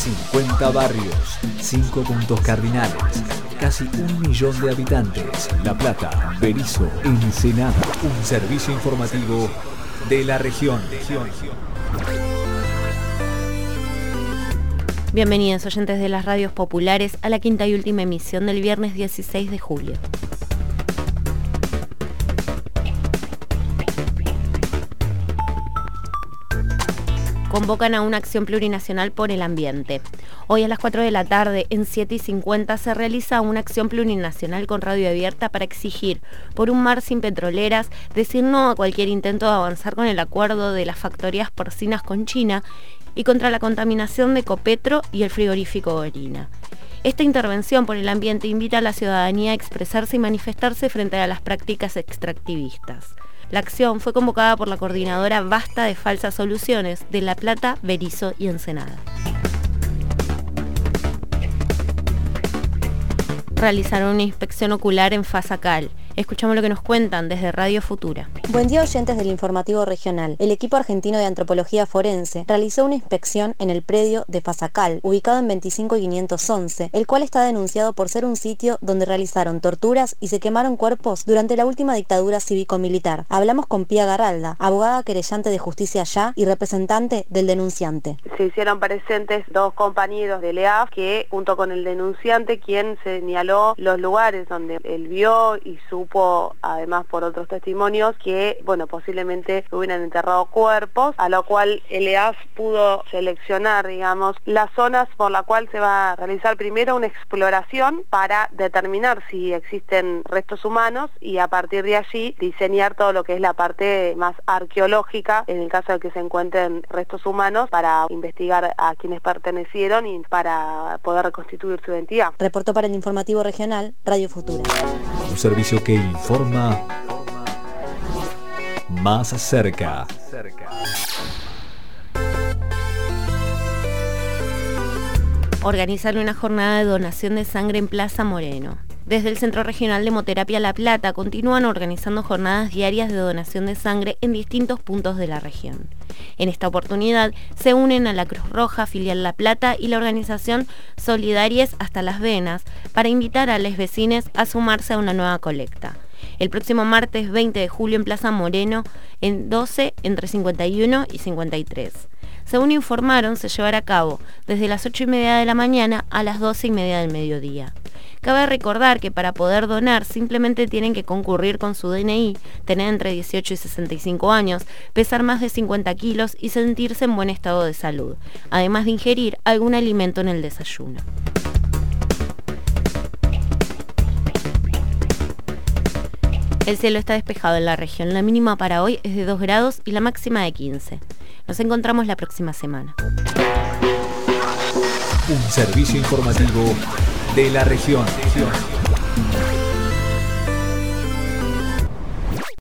50 barrios, 5 puntos cardinales, casi 1 millón de habitantes. La Plata, Berisso, Ensenada. Un servicio informativo de la región. Bienvenidos oyentes de las radios populares a la quinta y última emisión del viernes 16 de julio. Convocan a una acción plurinacional por el ambiente. Hoy a las 4 de la tarde, en 7:50, se realiza una acción plurinacional con radio abierta para exigir, por un mar sin petroleras, decir no a cualquier intento de avanzar con el acuerdo de las factorías porcinas con China y contra la contaminación de Ecopetro y el frigorífico Orina. Esta intervención por el ambiente invita a la ciudadanía a expresarse y manifestarse frente a las prácticas extractivistas. La acción fue convocada por la coordinadora Basta de Falsas Soluciones de La Plata, Berisso y Ensenada. Realizaron una inspección ocular en Fasacal. Escuchamos lo que nos cuentan desde Radio Futura. Buen día, oyentes del Informativo Regional. El equipo argentino de antropología forense realizó una inspección en el predio de Fasacal, ubicado en 25 y 511, el cual está denunciado por ser un sitio donde realizaron torturas y se quemaron cuerpos durante la última dictadura cívico-militar. Hablamos con Pía Garralda, abogada querellante de Justicia Allá y representante del denunciante. Se hicieron presentes 2 compañeros del EAF que, junto con el denunciante, quien señaló los lugares donde él vio y supo, además por otros testimonios, que posiblemente hubieran enterrado cuerpos, a lo cual el EAF pudo seleccionar, las zonas por la cual se va a realizar primero una exploración para determinar si existen restos humanos y a partir de allí diseñar todo lo que es la parte más arqueológica en el caso de que se encuentren restos humanos para investigar a quienes pertenecieron y para poder reconstituir su identidad. Reportó para el Informativo Regional Radio Futura. Un servicio que informa más cerca. Organizaron una jornada de donación de sangre en Plaza Moreno. Desde el Centro Regional de Hemoterapia La Plata continúan organizando jornadas diarias de donación de sangre en distintos puntos de la región. En esta oportunidad se unen a la Cruz Roja, Filial La Plata y la organización Solidarias Hasta las Venas para invitar a los vecinos a sumarse a una nueva colecta. El próximo martes 20 de julio en Plaza Moreno, en 12, entre 51 y 53. Según informaron, se llevará a cabo desde las 8:30 de la mañana a las 12:30 del mediodía. Cabe recordar que para poder donar simplemente tienen que concurrir con su DNI, tener entre 18 y 65 años, pesar más de 50 kilos y sentirse en buen estado de salud, además de ingerir algún alimento en el desayuno. El cielo está despejado en la región. La mínima para hoy es de 2 grados y la máxima de 15. Nos encontramos la próxima semana. Un servicio informativo de la región.